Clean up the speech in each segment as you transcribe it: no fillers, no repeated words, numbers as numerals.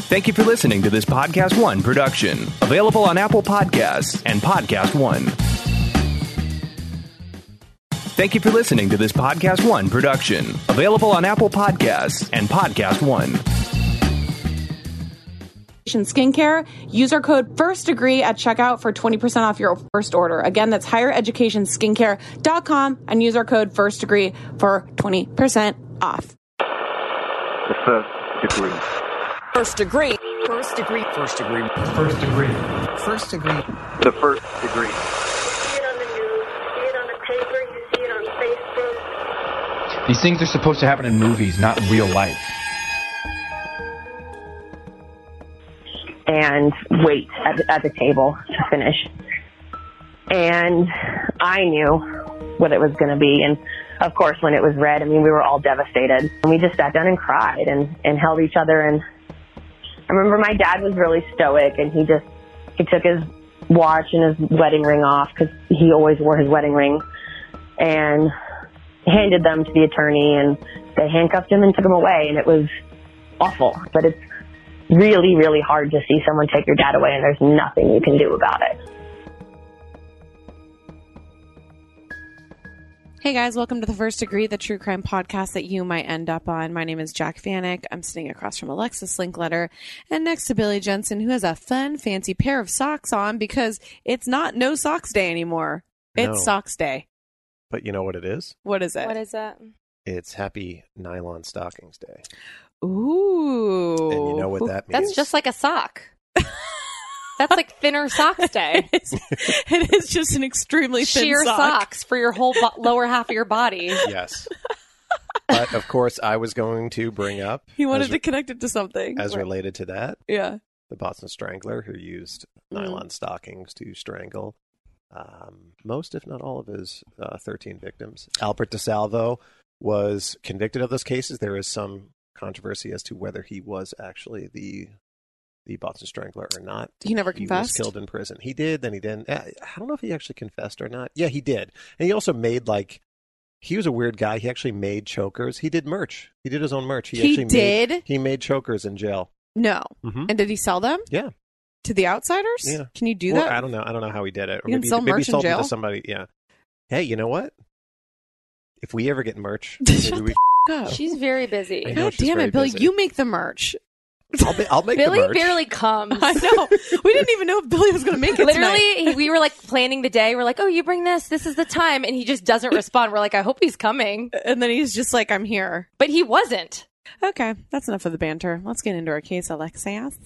Thank you for listening to this Podcast One production, available on Apple Podcasts and Podcast One. Thank you for listening to this Podcast One production, available on Apple Podcasts and Podcast One. Skincare, use our code FIRSTDEGREE at checkout for 20% off your first order. Again, that's highereducationskincare.com and use our code FIRSTDEGREE for 20% off. The first degree. First degree. First degree. First degree. First degree. First degree. The first degree. You see it on the news, you see it on the paper, you see it on Facebook. These things are supposed to happen in movies, not in real life. And wait at the table to finish. And I knew what it was going to be. And of course, when it was read, I mean, we were all devastated. And we just sat down and cried and held each other. And I remember my dad was really stoic, and he took his watch and his wedding ring off, because he always wore his wedding ring, and handed them to the attorney, and they handcuffed him and took him away. And it was awful, but it's really, really hard to see someone take your dad away, and there's nothing you can do about it. Hey guys, welcome to The First Degree, the true crime podcast that you might end up on. My name is Jack Vanek. I'm sitting across from Alexis Linkletter and next to Billy Jensen, who has a fun, fancy pair of socks on because it's not No Socks Day anymore. It's Socks Day. But you know what it is? What is it? What is that? It's Happy Nylon Stockings Day. Ooh. And you know what that means? That's just like a sock. That's like thinner socks day. It is just an extremely thin sheer sock. socks for your whole lower half of your body. Yes. But of course, I was going to bring up. He wanted to connect it to something. As related to that. Yeah. The Boston Strangler, who used nylon stockings to strangle most, if not all, of his 13 victims. Albert DeSalvo was convicted of those cases. There is some controversy as to whether he was actually the Boston Strangler or not. He never confessed? He was killed in prison. He did, then he didn't. I don't know if he actually confessed or not. Yeah, he did. And he also made, he was a weird guy. He actually made chokers. He did merch. He did his own merch. He made chokers in jail. No. Mm-hmm. And did he sell them? Yeah. To the outsiders? Yeah. Can you do that? I don't know. I don't know how he did it. Or you can sell merch he sold in jail? it to somebody. Yeah. Hey, you know what? If we ever get merch, maybe we go. She's very busy. God damn it, Billy. You make the merch. I'll make Billy the merch. barely comes. I know. We didn't even know if Billy was going to make it Literally, we were planning the day. We're like, oh, you bring this. This is the time. And he just doesn't respond. We're like, I hope he's coming. And then he's just like, I'm here. But he wasn't. Okay. That's enough of the banter. Let's get into our case, Alexis.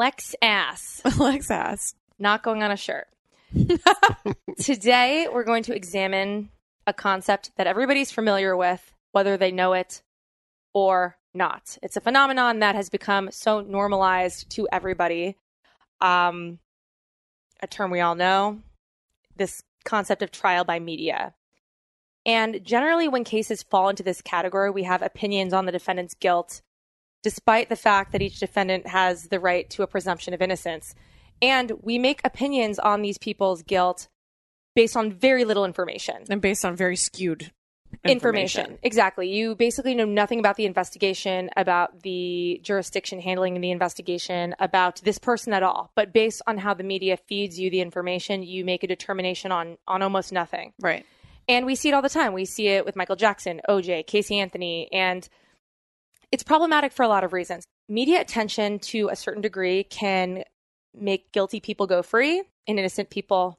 Alexis. Not going on a shirt. Today, we're going to examine a concept that everybody's familiar with, whether they know it or not. It's a phenomenon that has become so normalized to everybody. A term we all know, this concept of trial by media. And generally, when cases fall into this category, we have opinions on the defendant's guilt, despite the fact that each defendant has the right to a presumption of innocence. And we make opinions on these people's guilt based on very little information. And based on very skewed information. Exactly. You basically know nothing about the investigation, about the jurisdiction handling the investigation, about this person at all. But based on how the media feeds you the information, you make a determination on almost nothing. Right. And we see it all the time. We see it with Michael Jackson, OJ, Casey Anthony, and it's problematic for a lot of reasons. Media attention to a certain degree can make guilty people go free and innocent people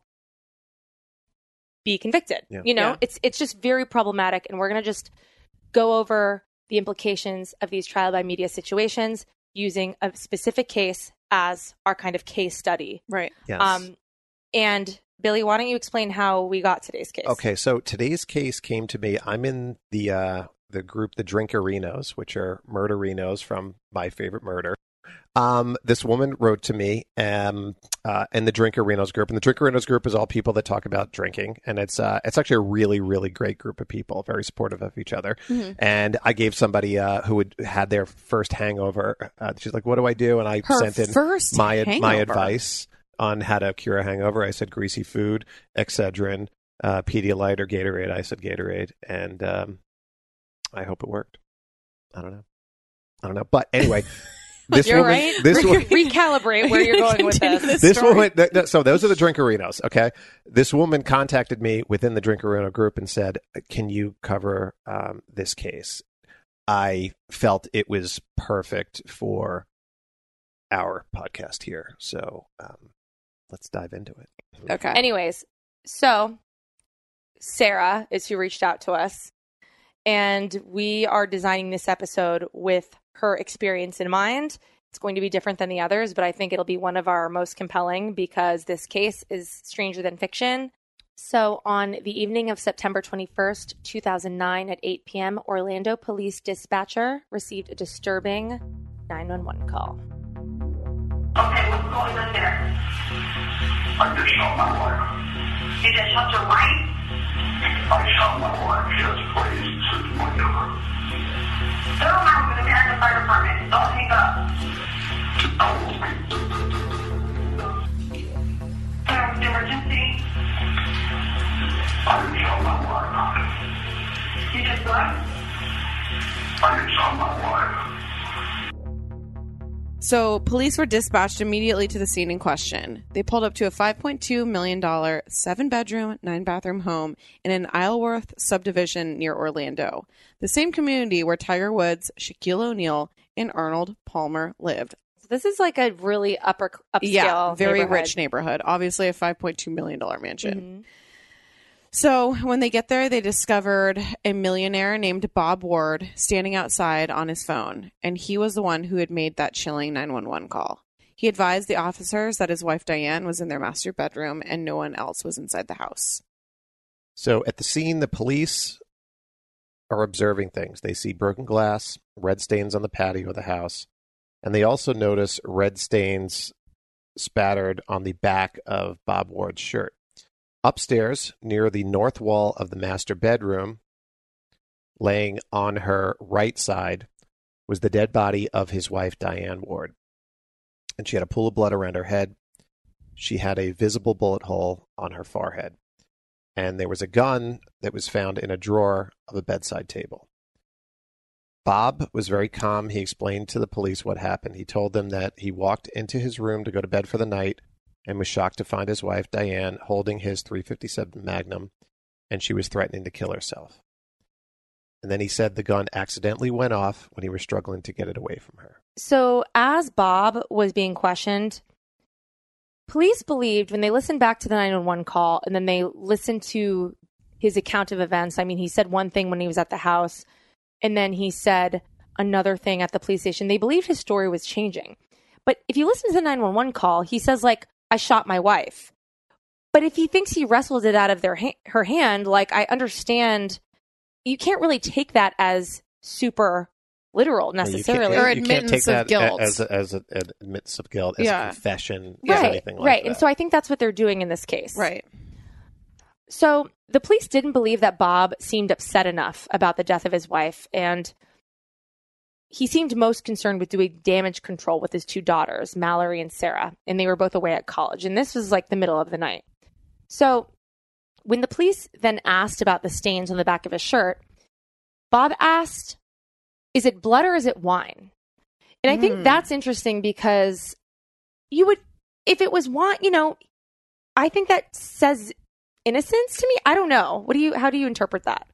be convicted. Yeah. It's just very problematic. And we're going to just go over the implications of these trial by media situations using a specific case as our kind of case study. Right. Yes. And Billy, why don't you explain how we got today's case? Okay. So today's case came to me. I'm in the group, the Drinkerinos, which are murderinos from My Favorite Murder. This woman wrote to me in the Drinkerinos group, and the Drinkerinos group is all people that talk about drinking, and it's actually a really, really great group of people, very supportive of each other. Mm-hmm. And I gave somebody who had their first hangover. She's like, "What do I do?" And I sent in my advice on how to cure a hangover. I said greasy food, Excedrin, Pedialyte or Gatorade. I said Gatorade, and I hope it worked. I don't know. But anyway. This You're woman, right. This woman, Recalibrate where you're going with this. this woman. So those are the Drinkerinos. Okay, this woman contacted me within the Drinkerino group and said, "Can you cover this case?" I felt it was perfect for our podcast here, so let's dive into it. Okay. Anyways, so Sarah is who reached out to us, and we are designing this episode with her experience in mind. It's going to be different than the others, but I think it'll be one of our most compelling because this case is stranger than fiction. So on the evening of September 21st, 2009 at 8 p.m., Orlando police dispatcher received a disturbing 911 call. Okay, what's going on there? I just shot my wife. You just shot your wife? I shot my wife. Yes, please. It's whatever. Go around to the American Fire Department. Don't hang up. Emergency. I just shot my wife. You just what? I just shot my wife. So police were dispatched immediately to the scene in question. They pulled up to a $5.2 million, 7-bedroom, 9-bathroom home in an Isleworth subdivision near Orlando, the same community where Tiger Woods, Shaquille O'Neal, and Arnold Palmer lived. So this is like a really upscale, Yeah, very neighborhood. rich neighborhood. Obviously a $5.2 million mansion. Mm-hmm. So when they get there, they discovered a millionaire named Bob Ward standing outside on his phone, and he was the one who had made that chilling 911 call. He advised the officers that his wife Diane was in their master bedroom and no one else was inside the house. So at the scene, the police are observing things. They see broken glass, red stains on the patio of the house, and they also notice red stains spattered on the back of Bob Ward's shirt. Upstairs, near the north wall of the master bedroom, laying on her right side, was the dead body of his wife, Diane Ward. And she had a pool of blood around her head. She had a visible bullet hole on her forehead. And there was a gun that was found in a drawer of a bedside table. Bob was very calm. He explained to the police what happened. He told them that he walked into his room to go to bed for the night and was shocked to find his wife, Diane, holding his .357 Magnum, and she was threatening to kill herself. And then he said the gun accidentally went off when he was struggling to get it away from her. So as Bob was being questioned, police believed when they listened back to the 911 call and then they listened to his account of events. I mean, he said one thing when he was at the house and then he said another thing at the police station. They believed his story was changing. But if you listen to the 911 call, he says, like, I shot my wife. But if he thinks he wrestled it out of her hand, like, I understand you can't really take that as super literal necessarily. Or You can't take admittance of that guilt. as an admittance of guilt, as Yeah. a confession, as Right, anything like right. that. And so I think that's what they're doing in this case. Right. So the police didn't believe that Bob seemed upset enough about the death of his wife, and he seemed most concerned with doing damage control with his two daughters, Mallory and Sarah, and they were both away at college. And this was like the middle of the night. So when the police then asked about the stains on the back of his shirt, Bob asked, is it blood or is it wine? And I think that's interesting because you would, if it was wine, you know, I think that says innocence to me. I don't know. How do you interpret that?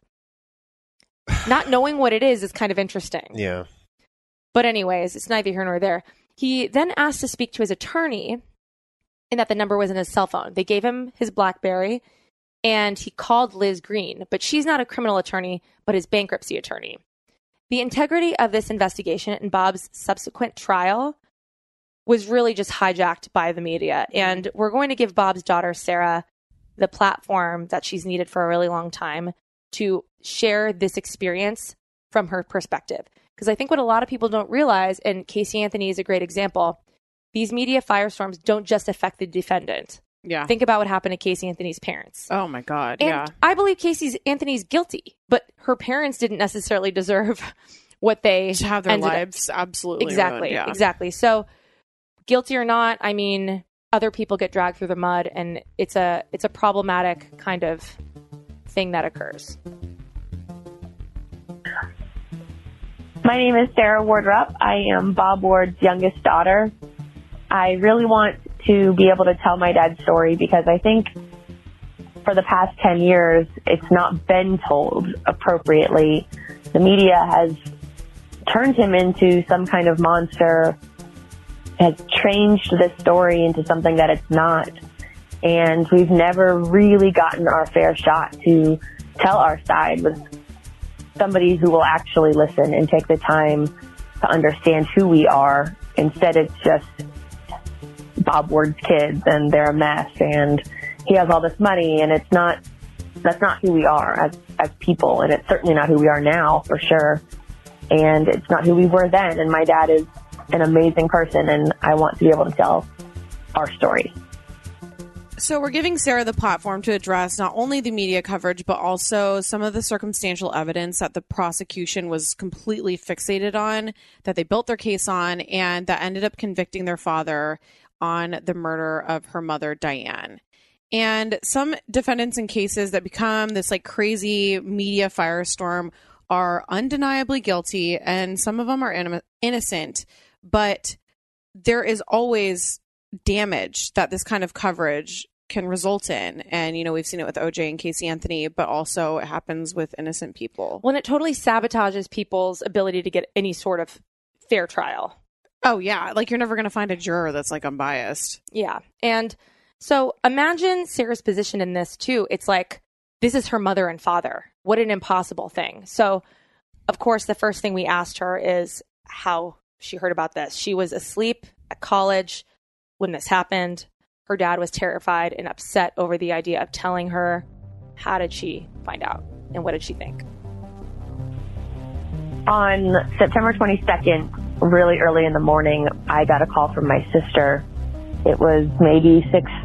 Not knowing what it is kind of interesting. Yeah. But anyways, it's neither here nor there. He then asked to speak to his attorney and that the number was in his cell phone. They gave him his BlackBerry and he called Liz Green, but she's not a criminal attorney, but his bankruptcy attorney. The integrity of this investigation and Bob's subsequent trial was really just hijacked by the media. And we're going to give Bob's daughter, Sarah, the platform that she's needed for a really long time to share this experience from her perspective. Because I think what a lot of people don't realize, and Casey Anthony is a great example, these media firestorms don't just affect the defendant. Yeah. Think about what happened to Casey Anthony's parents. Oh my God. And Yeah. I believe Casey Anthony's guilty, but her parents didn't necessarily deserve what they To have their ended up- lives absolutely Exactly. ruined, yeah. Exactly. So guilty or not, I mean, other people get dragged through the mud, and it's a problematic kind of thing that occurs. My name is Sarah Wardrop. I am Bob Ward's youngest daughter. I really want to be able to tell my dad's story because I think for the past 10 years, it's not been told appropriately. The media has turned him into some kind of monster, has changed this story into something that it's not. And we've never really gotten our fair shot to tell our side with somebody who will actually listen and take the time to understand who we are. Instead, it's just Bob Ward's kids and they're a mess and he has all this money, and that's not who we are as people, and it's certainly not who we are now for sure. And it's not who we were then. And my dad is an amazing person, and I want to be able to tell our story. So we're giving Sarah the platform to address not only the media coverage, but also some of the circumstantial evidence that the prosecution was completely fixated on, that they built their case on, and that ended up convicting their father on the murder of her mother, Diane. And some defendants in cases that become this like crazy media firestorm are undeniably guilty, and some of them are innocent, but there is always damage that this kind of coverage can result in. And, you know, we've seen it with OJ and Casey Anthony, but also it happens with innocent people. When it totally sabotages people's ability to get any sort of fair trial. Oh, yeah. Like, you're never going to find a juror that's like unbiased. Yeah. And so imagine Sarah's position in this, too. It's like, this is her mother and father. What an impossible thing. So, of course, the first thing we asked her is how she heard about this. She was asleep at college when this happened. Her dad was terrified and upset over the idea of telling her. How did she find out? And what did she think? On September 22nd, really early in the morning, I got a call from my sister. It was maybe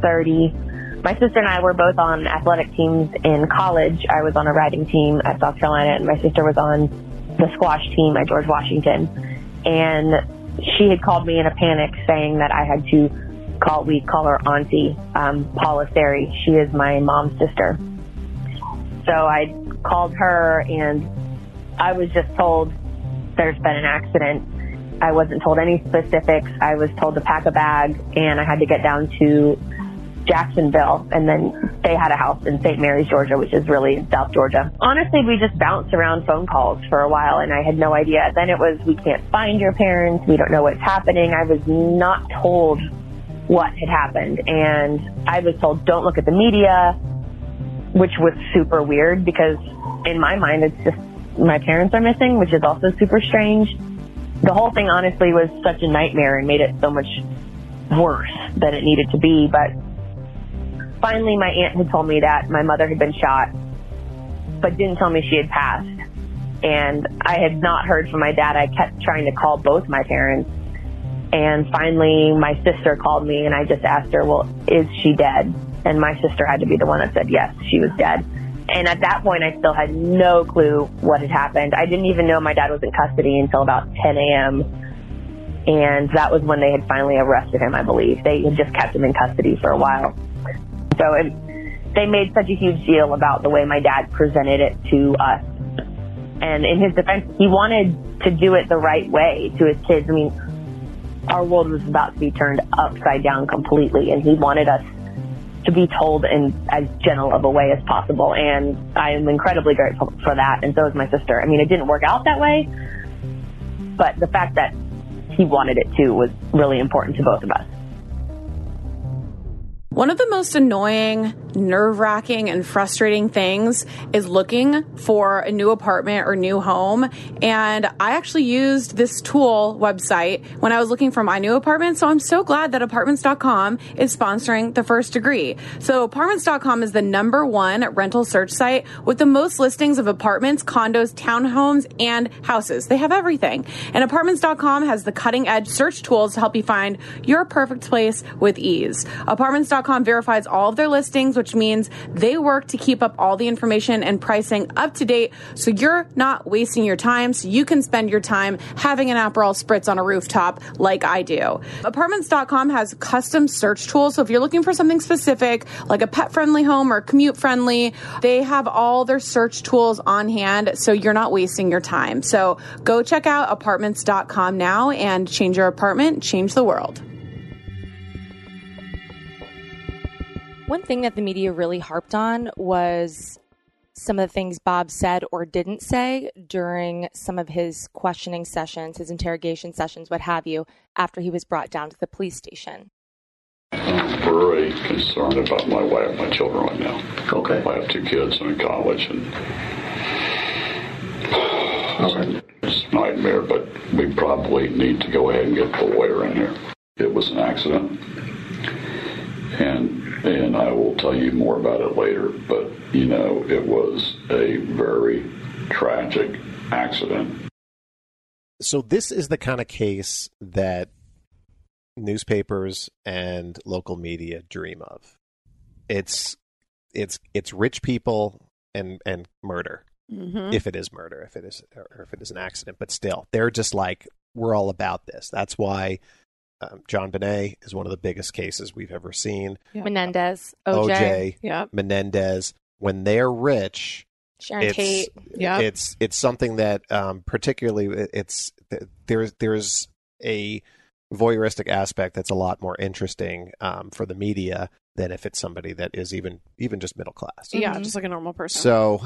6:30. My sister and I were both on athletic teams in college. I was on a riding team at South Carolina, and my sister was on the squash team at George Washington. And she had called me in a panic saying that I had to we call her Auntie, Paula Seri. She is my mom's sister. So I called her, and I was just told there's been an accident. I wasn't told any specifics. I was told to pack a bag, and I had to get down to Jacksonville, and then they had a house in St. Mary's, Georgia, which is really in South Georgia. Honestly, we just bounced around phone calls for a while, and I had no idea. Then it was, we can't find your parents. We don't know what's happening. I was not told what had happened, and I was told, don't look at the media, which was super weird because in my mind, it's just my parents are missing, which is also super strange. The whole thing, honestly, was such a nightmare and made it so much worse than it needed to be. But finally, my aunt had told me that my mother had been shot, but didn't tell me she had passed. And I had not heard from my dad. I kept trying to call both my parents. And finally, my sister called me, and I just asked her, well, is she dead? And my sister had to be the one that said, yes, she was dead. And at that point, I still had no clue what had happened. I didn't even know my dad was in custody until about 10 a.m. And that was when they had finally arrested him, I believe. They had just kept him in custody for a while. So they made such a huge deal about the way my dad presented it to us. And in his defense, he wanted to do it the right way to his kids. I mean, our world was about to be turned upside down completely, and he wanted us to be told in as gentle of a way as possible. And I am incredibly grateful for that, and so is my sister. I mean, it didn't work out that way, but the fact that he wanted it to was really important to both of us. One of the most annoying, nerve-wracking, and frustrating things is looking for a new apartment or new home. And I actually used this tool website when I was looking for my new apartment. So I'm so glad that Apartments.com is sponsoring The First Degree. So Apartments.com is the #1 rental search site with the most listings of apartments, condos, townhomes, and houses. They have everything. And Apartments.com has the cutting-edge search tools to help you find your perfect place with ease. Apartments.com verifies all of their listings with which means they work to keep up all the information and pricing up to date so you're not wasting your time, so you can spend your time having an Aperol Spritz on a rooftop like I do. Apartments.com has custom search tools, so if you're looking for something specific, like a pet-friendly home or commute-friendly, they have all their search tools on hand, so you're not wasting your time. So go check out apartments.com now and change your apartment, change the world. One thing that the media really harped on was some of the things Bob said or didn't say during some of his questioning sessions, his interrogation sessions, what have you, after he was brought down to the police station. I'm very concerned about my wife and my children right now. Okay. I have 2 kids in college, and it's a nightmare, but we probably need to go ahead and get the lawyer in here. It was an accident, and I will tell you more about it later, but, you know, it was a very tragic accident. So this is the kind of case that newspapers and local media dream of. It's rich people and murder. Mm-hmm. If it is murder, if it is an accident, but still, they're just like, we're all about this. That's why John Bonet is one of the biggest cases we've ever seen. Yep. Menendez, OJ, yep. Menendez. When they're rich, Sharon Tate. Yep. It's something that particularly there's a voyeuristic aspect that's a lot more interesting for the media than if it's somebody that is even just middle class. Yeah, just like a normal person. So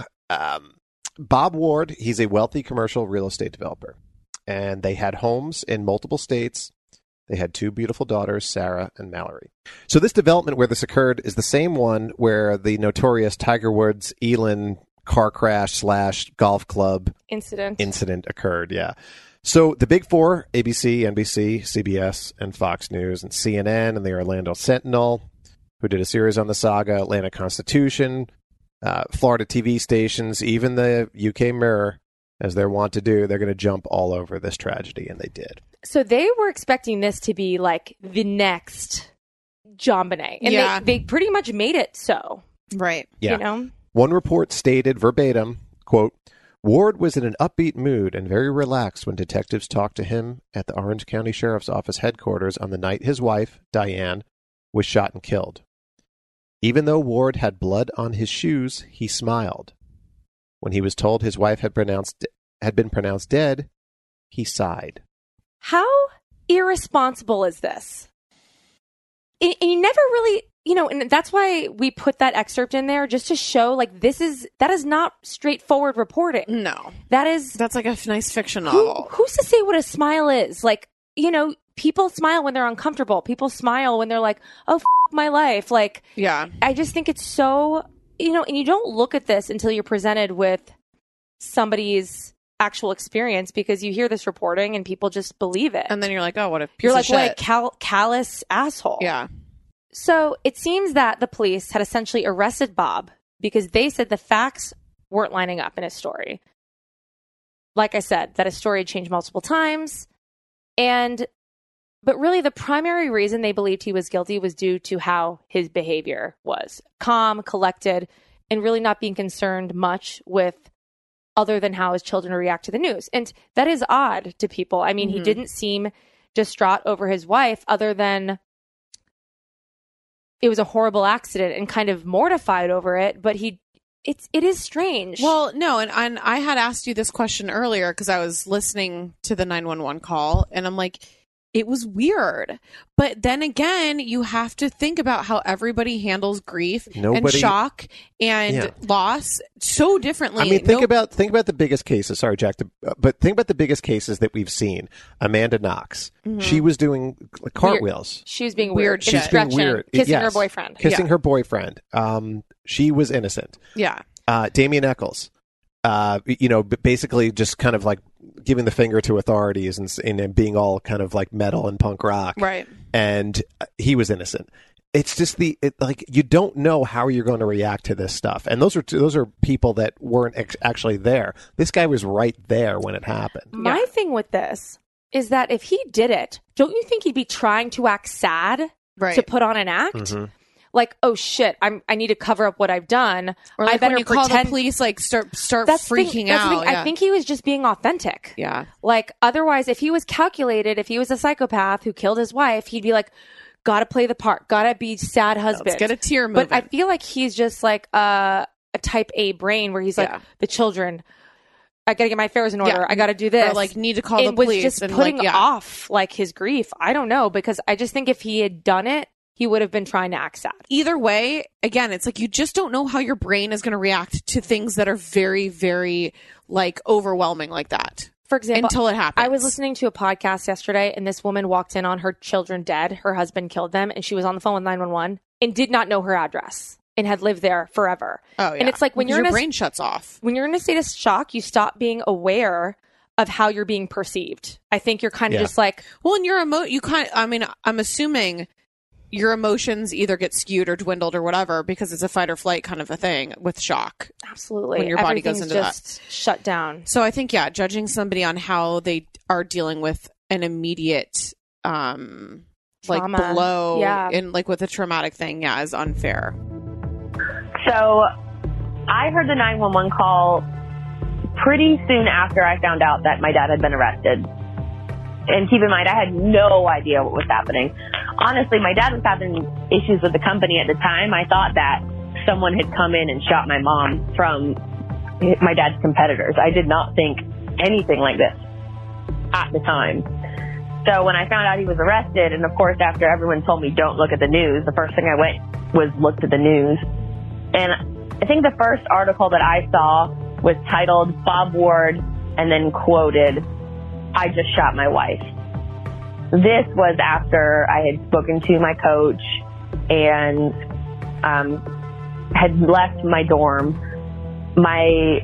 Bob Ward, he's a wealthy commercial real estate developer, and they had homes in multiple states. They had 2 beautiful daughters, Sarah and Mallory. So this development where this occurred is the same one where the notorious Tiger Woods Elin car crash / golf club incident occurred. Yeah. So the big 4, ABC, NBC, CBS, and Fox News, and CNN, and the Orlando Sentinel, who did a series on the saga, Atlanta Constitution, Florida TV stations, even the UK Mirror, as they're wont to do, they're going to jump all over this tragedy, and they did. So they were expecting this to be like the next John Bonet. And they pretty much made it so. Right. Yeah. You know? One report stated verbatim, quote, Ward was in an upbeat mood and very relaxed when detectives talked to him at the Orange County Sheriff's Office headquarters on the night his wife, Diane, was shot and killed. Even though Ward had blood on his shoes, he smiled. When he was told his wife had been pronounced dead, he sighed. How irresponsible is this? And you never really, and that's why we put that excerpt in there, just to show, like, that is not straightforward reporting. No. That's like a nice fiction novel. Who's to say what a smile is? Like, people smile when they're uncomfortable. People smile when they're like, oh, my life. Like, yeah. I just think it's so, and you don't look at this until you're presented with somebody's actual experience, because you hear this reporting and people just believe it. And then you're like, oh, what a piece You're of like, shit. what a callous asshole. Yeah. So it seems that the police had essentially arrested Bob because they said the facts weren't lining up in his story. Like I said, that his story had changed multiple times. But really the primary reason they believed he was guilty was due to how his behavior was. Calm, collected, and really not being concerned much with other than how his children react to the news. And that is odd to people. I mean, he didn't seem distraught over his wife other than it was a horrible accident and kind of mortified over it. But it is strange. Well, no, and I had asked you this question earlier because I was listening to the 911 call, and I'm like, it was weird. But then again, you have to think about how everybody handles grief and shock and loss so differently. I mean, think about the biggest cases. Sorry, Jack, but think about the biggest cases that we've seen. Amanda Knox. Mm-hmm. She was doing cartwheels. Weird. She was being weird. She's being weird. Kissing her boyfriend. Kissing her boyfriend. She was innocent. Yeah. Damien Eccles. Basically just kind of like giving the finger to authorities and being all kind of like metal and punk rock. Right. And he was innocent. It's just you don't know how you're going to react to this stuff. And those are people that weren't actually there. This guy was right there when it happened. My thing with this is that if he did it, don't you think he'd be trying to act sad to put on an act? Mm-hmm. like, oh shit, I need to cover up what I've done. Or like I better when you call the pretend police, like start That's the freaking thing. That's the out. thing. I think he was just being authentic. Yeah. Like, otherwise, if he was calculated, if he was a psychopath who killed his wife, he'd be like, gotta play the part, gotta be sad husband. Let's get a tear moving. But I feel like he's just like a type A brain where he's like, the children, I gotta get my affairs in order. I gotta do this. Or like need to call the was police. just and putting like, off like his grief. I don't know, because I just think if he had done it, he would have been trying to act sad. Either way, again, it's like you just don't know how your brain is going to react to things that are very, very like overwhelming like that. For example, until it happens. I was listening to a podcast yesterday and this woman walked in on her children dead. Her husband killed them and she was on the phone with 911 and did not know her address and had lived there forever. Oh, yeah. And it's like when your brain shuts off. When you're in a state of shock, you stop being aware of how you're being perceived. I think you're kind of just like, well, and your I'm assuming your emotions either get skewed or dwindled or whatever because it's a fight or flight kind of a thing with shock. Absolutely. When your body goes into just shut down. So I think, judging somebody on how they are dealing with an immediate, like trauma. blow and like with a traumatic thing, is unfair. So I heard the 911 call pretty soon after I found out that my dad had been arrested. And keep in mind, I had no idea what was happening. Honestly, my dad was having issues with the company at the time. I thought that someone had come in and shot my mom from my dad's competitors. I did not think anything like this at the time. So when I found out he was arrested, and of course after everyone told me don't look at the news, the first thing I went was looked at the news. And I think the first article that I saw was titled Bob Ward and then quoted, "I just shot my wife." This was after I had spoken to my coach and had left my dorm. My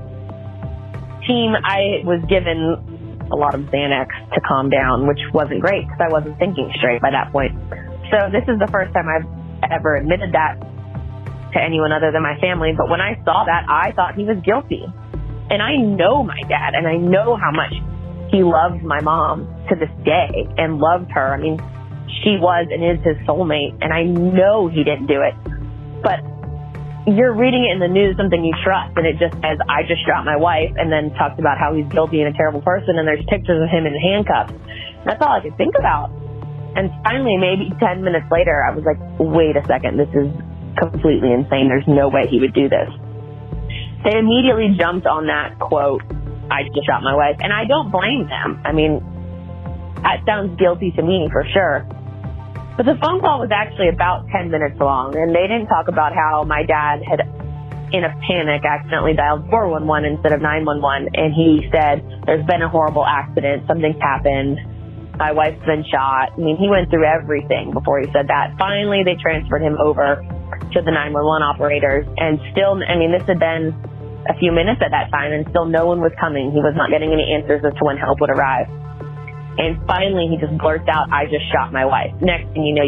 team, I was given a lot of Xanax to calm down, which wasn't great because I wasn't thinking straight by that point. So this is the first time I've ever admitted that to anyone other than my family. But when I saw that, I thought he was guilty. And I know my dad, and I know how much he loved my mom to this day and loved her. I mean, she was and is his soulmate, and I know he didn't do it. But you're reading it in the news, something you trust, and it just says, "I just shot my wife," and then talks about how he's guilty and a terrible person, and there's pictures of him in handcuffs. That's all I could think about. And finally, maybe 10 minutes later, I was like, wait a second, this is completely insane. There's no way he would do this. They immediately jumped on that quote, "I just shot my wife," and I don't blame them. I mean, that sounds guilty to me for sure. But the phone call was actually about 10 minutes long, and they didn't talk about how my dad had, in a panic, accidentally dialed 411 instead of 911, and he said, "There's been a horrible accident, something's happened, my wife's been shot." I mean, he went through everything before he said that. Finally, they transferred him over to the 911 operators, and still, I mean, this had been a few minutes at that time, and still no one was coming. He was not getting any answers as to when help would arrive. And finally, he just blurts out, "I just shot my wife." Next thing you know,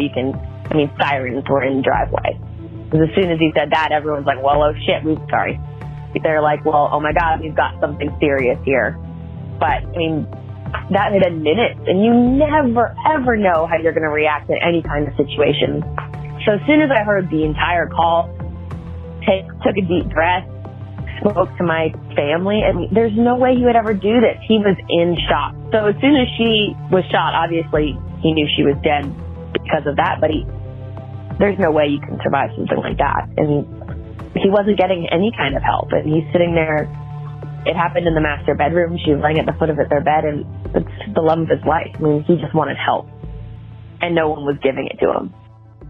sirens were in the driveway. Because as soon as he said that, everyone's like, well, oh shit, sorry. They're like, well, oh my God, we've got something serious here. But, I mean, that had been minutes, and you never, ever know how you're going to react in any kind of situation. So as soon as I heard the entire call, took a deep breath, spoke to my family. I mean, there's no way he would ever do this. He was in shock. So as soon as she was shot, obviously he knew she was dead because of that, but there's no way you can survive something like that. And he wasn't getting any kind of help. And he's sitting there. It happened in the master bedroom. She was laying at the foot of their bed, and it's the love of his life. I mean, he just wanted help, and no one was giving it to him.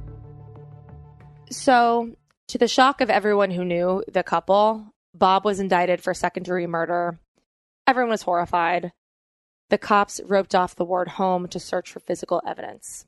So, to the shock of everyone who knew the couple, Bob was indicted for second-degree murder. Everyone was horrified. The cops roped off the Ward home to search for physical evidence.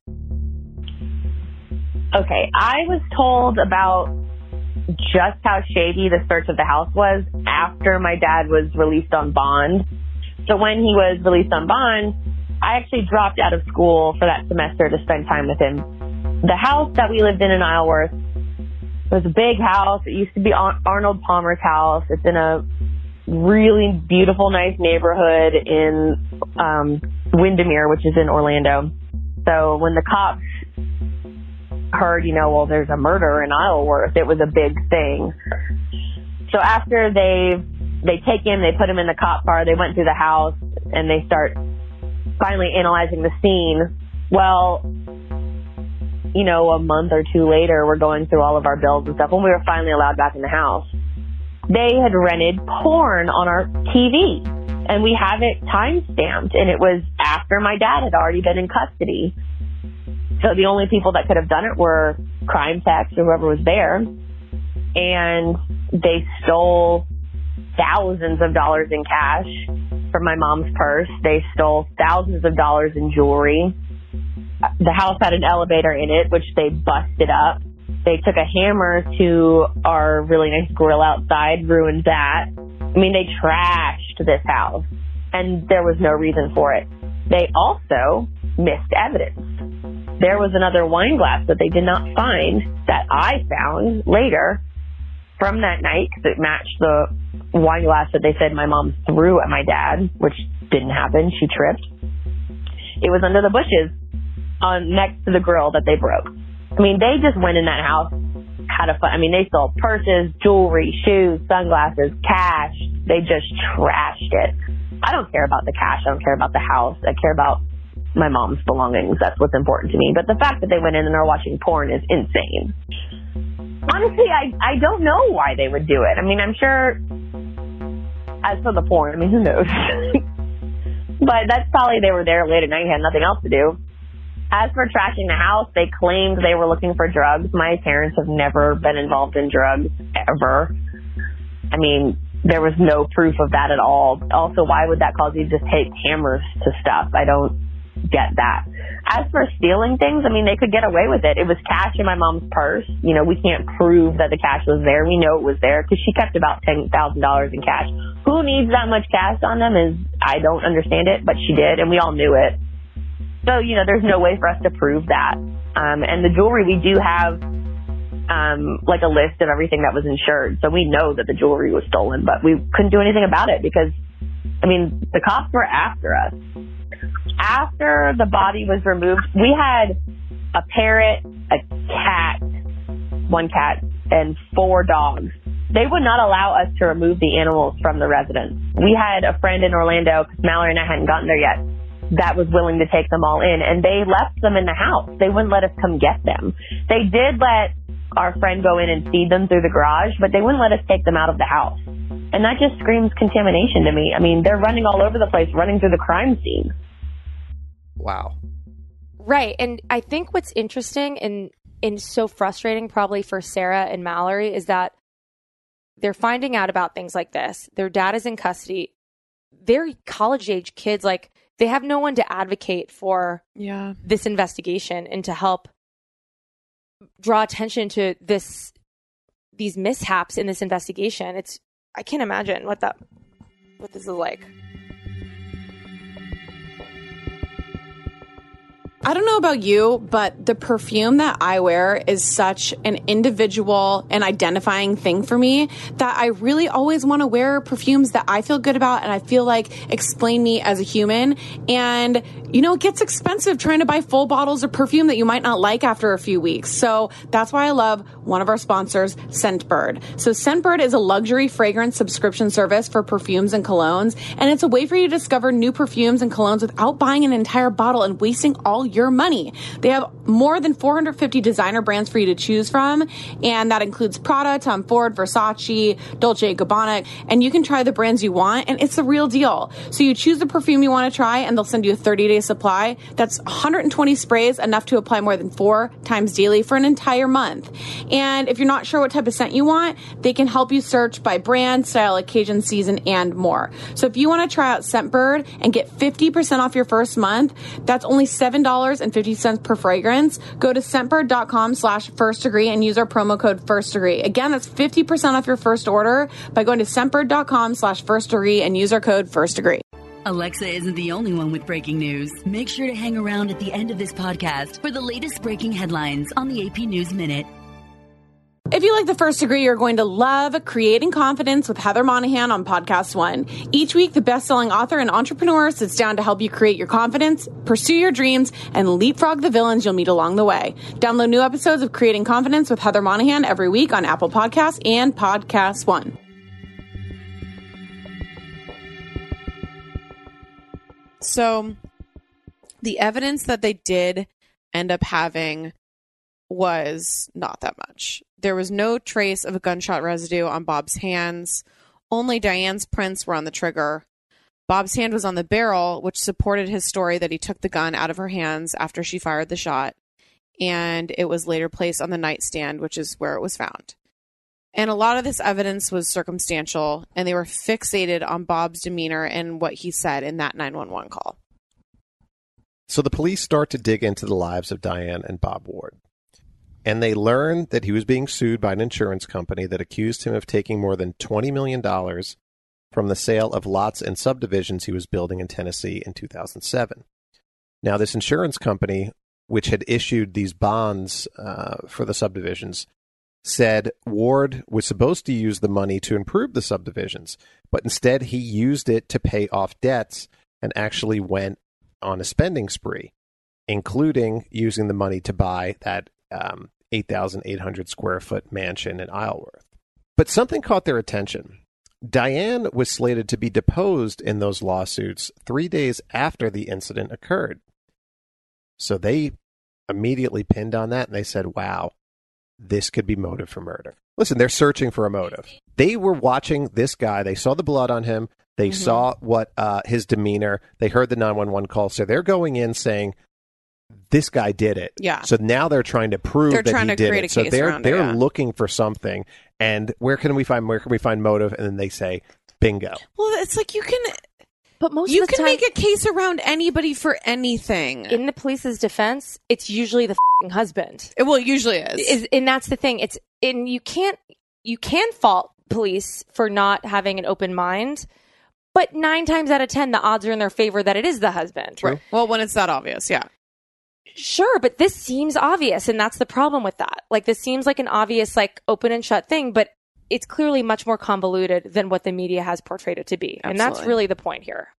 Okay, I was told about just how shady the search of the house was after my dad was released on bond. So when he was released on bond, I actually dropped out of school for that semester to spend time with him. The house that we lived in Isleworth was a big house. It used to be Arnold Palmer's house. It's in a really beautiful, nice neighborhood in Windermere, which is in Orlando. So when the cops heard, well, there's a murder in Isleworth. It was a big thing. So after they take him, they put him in the cop car, they went through the house, and they start finally analyzing the scene. Well, a month or two later, we're going through all of our bills and stuff. When we were finally allowed back in the house, they had rented porn on our TV, and we have it time-stamped, and it was after my dad had already been in custody. So the only people that could have done it were crime techs or whoever was there, and they stole thousands of dollars in cash from my mom's purse. They stole thousands of dollars in jewelry. The house had an elevator in it, which they busted up. They took a hammer to our really nice grill outside, ruined that. They trashed this house, and there was no reason for it. They also missed evidence. There was another wine glass that they did not find that I found later from that night, because it matched the wine glass that they said my mom threw at my dad, which didn't happen. She tripped. It was under the bushes next to the grill that they broke. They just went in that house, had a fun. They stole purses, jewelry, shoes, sunglasses, cash. They just trashed it. I don't care about the cash. I don't care about the house. I care about my mom's belongings. That's what's important to me. But the fact that they went in and are watching porn is insane. Honestly, I don't know why they would do it. I'm sure, as for the porn, who knows? But that's probably they were there late at night and had nothing else to do. As for trashing the house, they claimed they were looking for drugs. My parents have never been involved in drugs, ever. There was no proof of that at all. Also, why would that cause you to just take hammers to stuff? I don't get that. As for stealing things, they could get away with it. It was cash in my mom's purse. We can't prove that the cash was there. We know it was there because she kept about $10,000 in cash. Who needs that much cash on them I don't understand it, but she did, and we all knew it. So, there's no way for us to prove that. And the jewelry, we do have, a list of everything that was insured. So we know that the jewelry was stolen, but we couldn't do anything about it because, the cops were after us. After the body was removed, we had a parrot, a cat, one cat, and 4 dogs. They would not allow us to remove the animals from the residence. We had a friend in Orlando, because Mallory and I hadn't gotten there yet, that was willing to take them all in, and they left them in the house. They wouldn't let us come get them. They did let our friend go in and feed them through the garage, but they wouldn't let us take them out of the house. And that just screams contamination to me. They're running all over the place, running through the crime scene. Wow. Right. And I think what's interesting and so frustrating probably for Sarah and Mallory is that they're finding out about things like this. Their dad is in custody. They're college-age kids. They have no one to advocate for this investigation and to help draw attention to these mishaps in this investigation. I can't imagine what this is like. I don't know about you, but the perfume that I wear is such an individual and identifying thing for me that I really always want to wear perfumes that I feel good about and I feel like explain me as a human. And, it gets expensive trying to buy full bottles of perfume that you might not like after a few weeks. So that's why I love one of our sponsors, Scentbird. So Scentbird is a luxury fragrance subscription service for perfumes and colognes. And it's a way for you to discover new perfumes and colognes without buying an entire bottle and wasting all your money. They have more than 450 designer brands for you to choose from, and that includes Prada, Tom Ford, Versace, Dolce & Gabbana, and you can try the brands you want, and it's the real deal. So you choose the perfume you want to try, and they'll send you a 30-day supply. That's 120 sprays, enough to apply more than 4 times daily for an entire month. And if you're not sure what type of scent you want, they can help you search by brand, style, occasion, season, and more. So if you want to try out Scentbird and get 50% off your first month, that's only $7.50 per fragrance. Go to Scentbird.com/firstdegree and use our promo code firstdegree. Again, that's 50% off your first order by going to Scentbird.com/firstdegree and use our code firstdegree. Alexa isn't the only one with breaking news. Make sure to hang around at the end of this podcast for the latest breaking headlines on the AP News Minute. If you like The First Degree, you're going to love Creating Confidence with Heather Monahan on Podcast One. Each week, the best-selling author and entrepreneur sits down to help you create your confidence, pursue your dreams, and leapfrog the villains you'll meet along the way. Download new episodes of Creating Confidence with Heather Monahan every week on Apple Podcasts and Podcast One. So the evidence that they did end up having was not that much. There was no trace of a gunshot residue on Bob's hands. Only Diane's prints were on the trigger. Bob's hand was on the barrel, which supported his story that he took the gun out of her hands after she fired the shot. And it was later placed on the nightstand, which is where it was found. And a lot of this evidence was circumstantial, and they were fixated on Bob's demeanor and what he said in that 911 call. So the police start to dig into the lives of Diane and Bob Ward. And they learn that he was being sued by an insurance company that accused him of taking more than $20 million from the sale of lots and subdivisions he was building in Tennessee in 2007. Now, this insurance company, which had issued these bonds for the subdivisions, said Ward was supposed to use the money to improve the subdivisions, but instead he used it to pay off debts and actually went on a spending spree, including using the money to buy that 8,800 square foot mansion in Isleworth. But something caught their attention. Diane was slated to be deposed in those lawsuits 3 days after the incident occurred. So they immediately pinned on that and they said, wow, this could be motive for murder. Listen, they're searching for a motive. They were watching this guy. They saw the blood on him. They saw what his demeanor. They heard the 911 call. So they're going in saying, this guy did it. Yeah. So now they're trying to prove that he did it. So they're looking for something. And where can we find motive? And then they say, bingo. Well, it's like you can, but most you of the can time, make a case around anybody for anything. in the police's defense, it's usually the f***ing husband. Well, it usually is. And that's the thing. You can fault police for not having an open mind, but 9 times out of 10, the odds are in their favor that it is the husband. Right. Well, when it's that obvious, yeah. Sure, but this seems obvious, and that's the problem with that. Like, this seems like an obvious, like, open and shut thing, but it's clearly much more convoluted than what the media has portrayed it to be. Absolutely. And that's really the point here.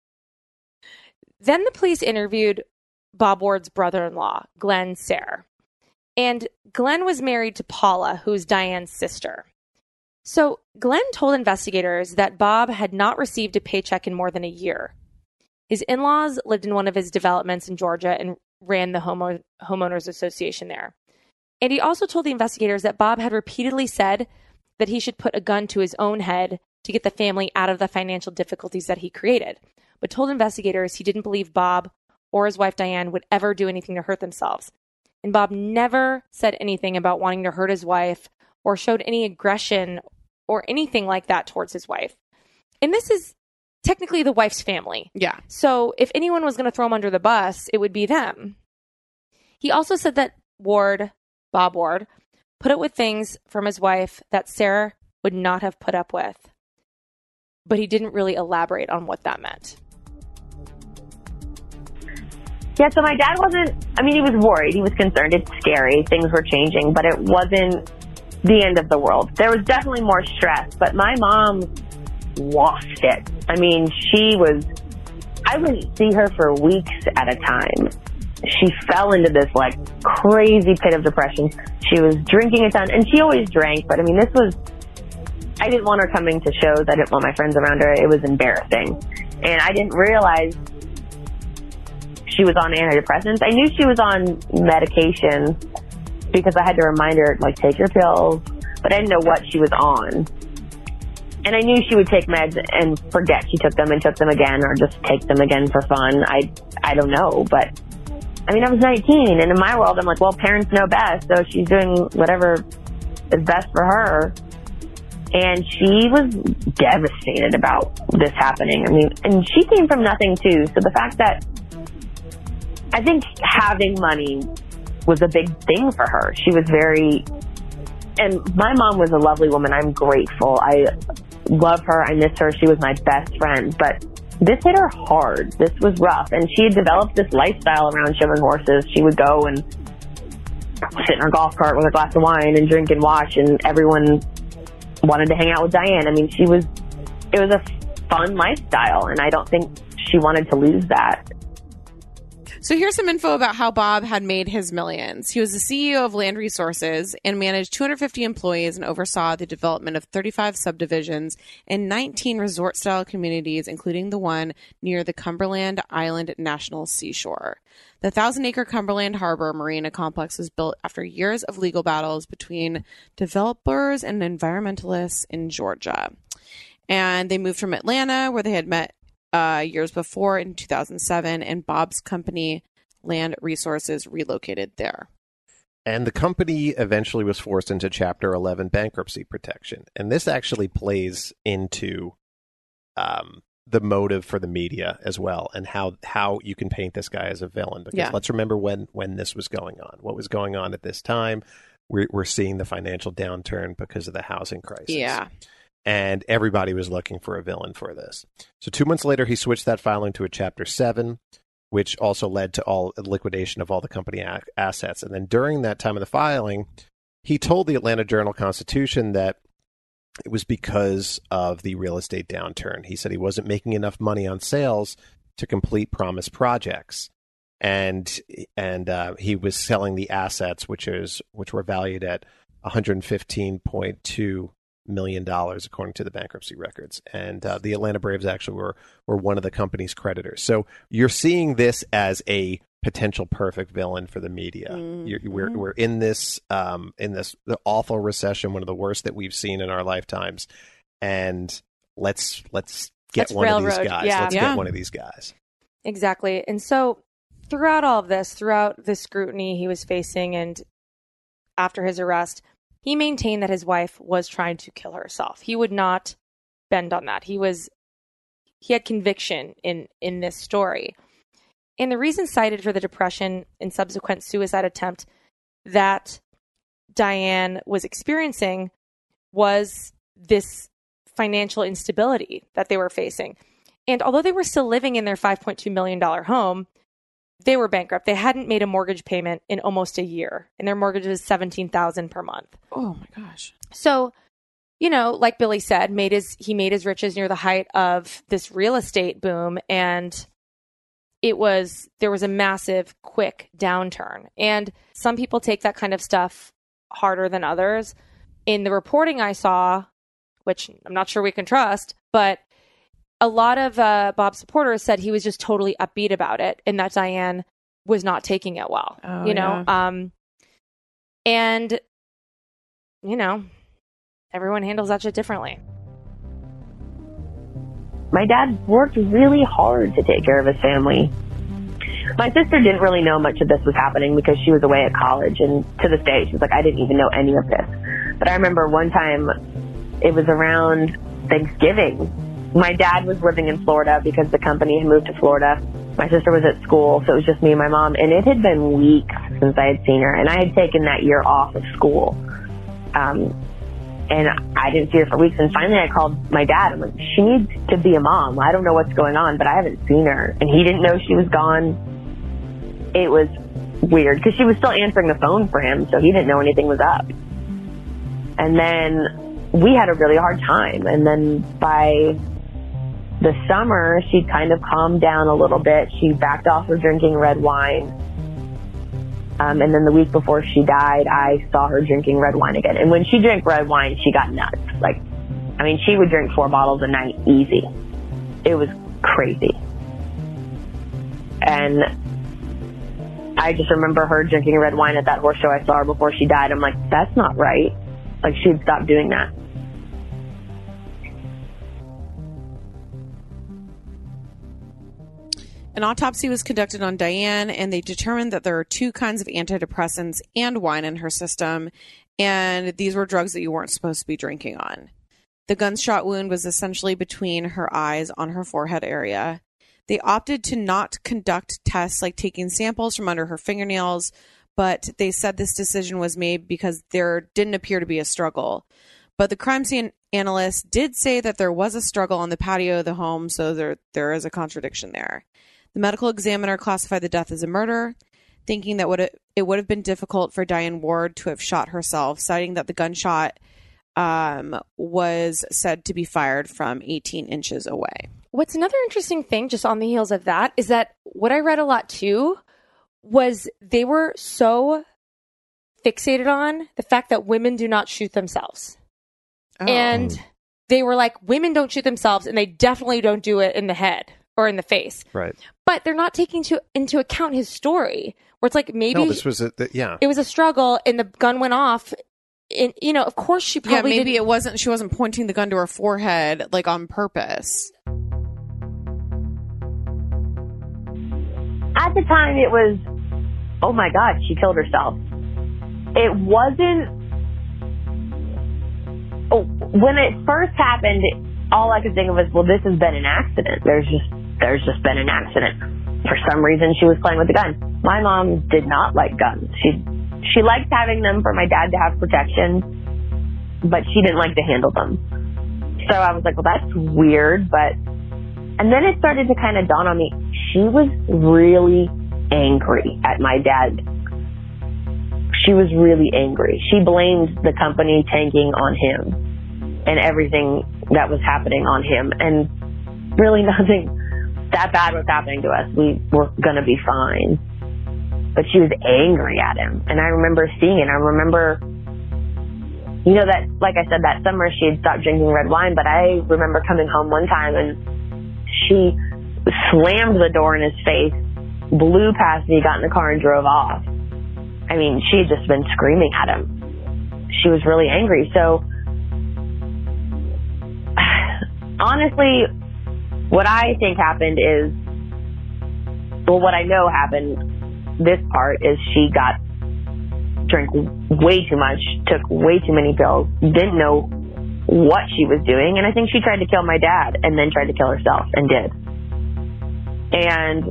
Then the police interviewed Bob Ward's brother-in-law, Glenn Sayre. And Glenn was married to Paula, who's Diane's sister. So Glenn told investigators that Bob had not received a paycheck in more than a year. His in-laws lived in one of his developments in Georgia and ran the homeowners association there. And he also told the investigators that Bob had repeatedly said that he should put a gun to his own head to get the family out of the financial difficulties that he created, but told investigators he didn't believe Bob or his wife Diane would ever do anything to hurt themselves. And Bob never said anything about wanting to hurt his wife or showed any aggression or anything like that towards his wife. And this is technically the wife's family. Yeah. So if anyone was going to throw him under the bus, it would be them. He also said that Bob Ward, put up with things from his wife that Sarah would not have put up with. But he didn't really elaborate on what that meant. Yeah, so my dad he was worried. He was concerned. It's scary. Things were changing, but it wasn't the end of the world. There was definitely more stress, but my mom lost it. I wouldn't see her for weeks at a time. She fell into this like crazy pit of depression. She was drinking a ton, and she always drank, but I didn't want her coming to shows. I didn't want my friends around her. It was embarrassing. And I didn't realize she was on antidepressants. I knew she was on medication because I had to remind her, like, take your pills, but I didn't know what she was on. And I knew she would take meds and forget she took them and took them again, or just take them again for fun. I don't know, but I was 19, and in my world, I'm like, well, parents know best, so she's doing whatever is best for her. And she was devastated about this happening. And she came from nothing too. So the fact that I think having money was a big thing for her. She was and my mom was a lovely woman. I'm grateful. I love her. I miss her. She was my best friend. But this hit her hard. This was rough. And she had developed this lifestyle around showing horses. She would go and sit in her golf cart with a glass of wine and drink and watch, and everyone wanted to hang out with Diane. I mean, it was a fun lifestyle, and I don't think she wanted to lose that. So here's some info about how Bob had made his millions. He was the CEO of Land Resources and managed 250 employees and oversaw the development of 35 subdivisions and 19 resort-style communities, including the one near the Cumberland Island National Seashore. The 1,000-acre Cumberland Harbor Marina complex was built after years of legal battles between developers and environmentalists in Georgia. And they moved from Atlanta, where they had met years before in 2007, and Bob's company, Land Resources, relocated there. And the company eventually was forced into Chapter 11 bankruptcy protection. And this actually plays into the motive for the media as well, and how you can paint this guy as a villain. Because let's remember when this was going on. What was going on at this time? We're seeing the financial downturn because of the housing crisis. Yeah. And everybody was looking for a villain for this. So 2 months later, he switched that filing to a Chapter 7, which also led to all liquidation of all the company assets. And then during that time of the filing, he told the Atlanta Journal-Constitution that it was because of the real estate downturn. He said he wasn't making enough money on sales to complete promised projects. And he was selling the assets, which were valued at $115.2 million, according to the bankruptcy records. And the Atlanta Braves actually were one of the company's creditors. So you're seeing this as a potential perfect villain for the media. Mm-hmm. We're in this the awful recession, one of the worst that we've seen in our lifetimes. And let's get one of these guys. Yeah. Let's get one of these guys. Exactly. And so throughout all of this, throughout the scrutiny he was facing, and after his arrest, he maintained that his wife was trying to kill herself. He would not bend on that. He had conviction in this story. And the reason cited for the depression and subsequent suicide attempt that Diane was experiencing was this financial instability that they were facing. And although they were still living in their $5.2 million home, they were bankrupt. They hadn't made a mortgage payment in almost a year, and their mortgage was $17,000 per month. Oh my gosh. So, like Billy said, he made his riches near the height of this real estate boom, and there was a massive, quick downturn. And some people take that kind of stuff harder than others. In the reporting I saw, which I'm not sure we can trust, but a lot of Bob's supporters said he was just totally upbeat about it, and that Diane was not taking it well. And everyone handles that shit differently. My dad worked really hard to take care of his family. My sister didn't really know much of this was happening because she was away at college, and to this day she's like, I didn't even know any of this. But I remember one time, it was around Thanksgiving. My dad was living in Florida because the company had moved to Florida. My sister was at school, so it was just me and my mom. And it had been weeks since I had seen her. And I had taken that year off of school. And I didn't see her for weeks. And finally I called my dad. I'm like, she needs to be a mom. I don't know what's going on, but I haven't seen her. And he didn't know she was gone. It was weird because she was still answering the phone for him, so he didn't know anything was up. And then we had a really hard time. And then by the summer, she kind of calmed down a little bit. She backed off her drinking red wine. And then the week before she died, I saw her drinking red wine again. And when she drank red wine, she got nuts. She would drink 4 bottles a night easy. It was crazy. And I just remember her drinking red wine at that horse show I saw her before she died. I'm like, that's not right. She'd stop doing that. An autopsy was conducted on Diane, and they determined that there are 2 kinds of antidepressants and wine in her system, and these were drugs that you weren't supposed to be drinking on. The gunshot wound was essentially between her eyes on her forehead area. They opted to not conduct tests like taking samples from under her fingernails, but they said this decision was made because there didn't appear to be a struggle. But the crime scene analyst did say that there was a struggle on the patio of the home, so there is a contradiction there. The medical examiner classified the death as a murder. thinking that it would have been difficult for Diane Ward to have shot herself, citing that the gunshot was said to be fired from 18 inches away. What's another interesting thing just on the heels of that is that what I read a lot too was they were so fixated on the fact that women do not shoot themselves. Oh. And they were like, women don't shoot themselves, and they definitely don't do it in the head or in the face. Right. But they're not taking into account his story, where it's like maybe no, this was it was a struggle, and the gun went off. And, you know, of course she probably maybe it wasn't. She wasn't pointing the gun to her forehead like on purpose. At the time, it was, oh my God, she killed herself. It wasn't. Oh, when it first happened, all I could think of was, well, this has been an accident. There's just been an accident. For some reason, she was playing with the gun. My mom did not like guns. She liked having them for my dad to have protection, but she didn't like to handle them. So I was like, well, that's weird. And then it started to kind of dawn on me. She was really angry at my dad. She was really angry. She blamed the company tanking on him and everything that was happening on him. And really nothing that bad was happening to us. We were going to be fine. But she was angry at him. And I remember seeing it. I remember, you know, that, like I said, that summer she had stopped drinking red wine. But I remember coming home one time and she slammed the door in his face, blew past me, got in the car and drove off. I mean, she had just been screaming at him. She was really angry. So, honestly, what I think happened is, well, what I know happened, this part, is she drank way too much, took way too many pills, didn't know what she was doing, and I think she tried to kill my dad and then tried to kill herself and did. And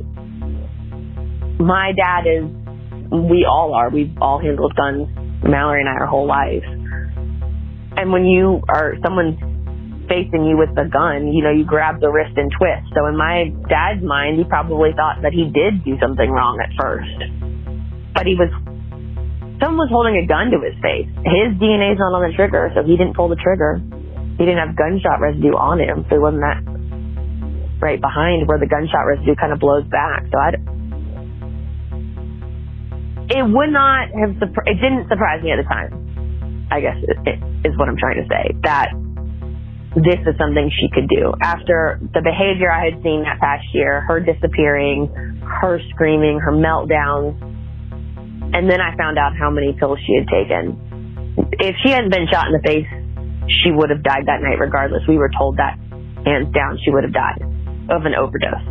my dad is, we all are, we've all handled guns, Mallory and I, our whole lives. And when someone's facing you with a gun, you know, you grab the wrist and twist. So in my dad's mind, he probably thought that he did do something wrong at first. But someone was holding a gun to his face. His DNA's not on the trigger, so he didn't pull the trigger. He didn't have gunshot residue on him, so he wasn't that right behind where the gunshot residue kind of blows back. So it would not have, it didn't surprise me at the time, I guess it is what I'm trying to say, that this is something she could do. After the behavior I had seen that past year, her disappearing, her screaming, her meltdowns, and then I found out how many pills she had taken. If she hadn't been shot in the face, she would have died that night regardless. We were told that, hands down, she would have died of an overdose.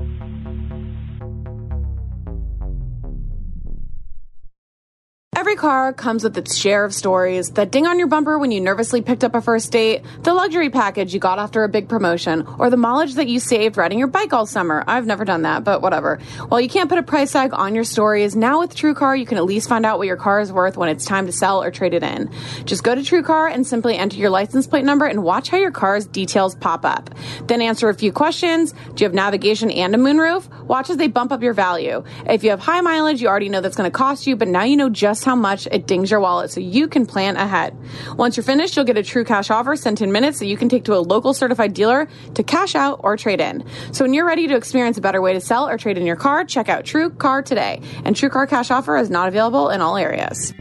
Every car comes with its share of stories. That ding on your bumper when you nervously picked up a first date, the luxury package you got after a big promotion, or the mileage that you saved riding your bike all summer. I've never done that, but whatever. While you can't put a price tag on your stories, now with TrueCar, you can at least find out what your car is worth when it's time to sell or trade it in. Just go to TrueCar and simply enter your license plate number and watch how your car's details pop up. Then answer a few questions. Do you have navigation and a moonroof? Watch as they bump up your value. If you have high mileage, you already know that's going to cost you, but now you know just how much it dings your wallet so you can plan ahead. Once you're finished, you'll get a true cash offer sent in minutes that you can take to a local certified dealer to cash out or trade in. So when you're ready to experience a better way to sell or trade in your car, check out TrueCar today. And TrueCar cash offer is not available in all areas.